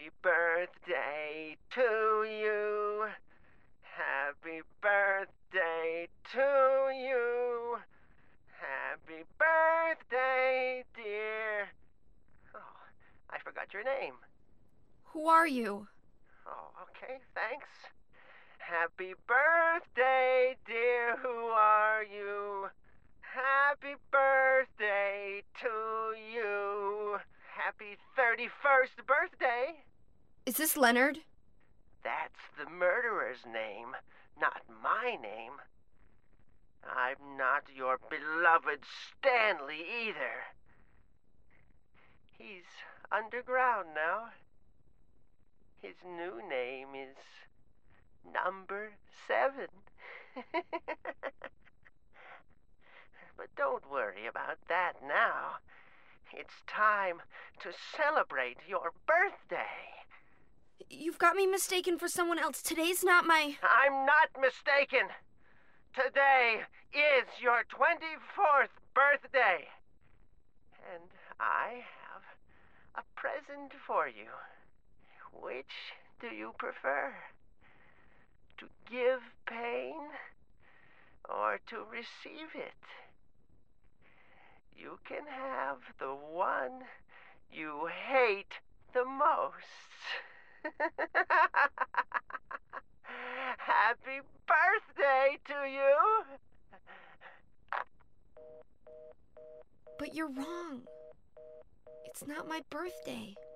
Happy birthday to you. Happy birthday to you. Happy birthday, dear. Oh, I forgot your name. Who are you? Oh, okay, thanks. Happy birthday, dear. Who are you? Happy birthday to you. Happy 31st birthday. Is this Leonard? That's the murderer's name, not my name. I'm not your beloved Stanley either. He's underground now. His new name is Number 7. But don't worry about that now. It's time to celebrate your birthday. You've got me mistaken for someone else. Today's not my... I'm not mistaken. Today is your 24th birthday. And I have a present for you. Which do you prefer? To give pain or to receive it? You can have the one you hate the most. Happy birthday to you! But you're wrong. It's not my birthday.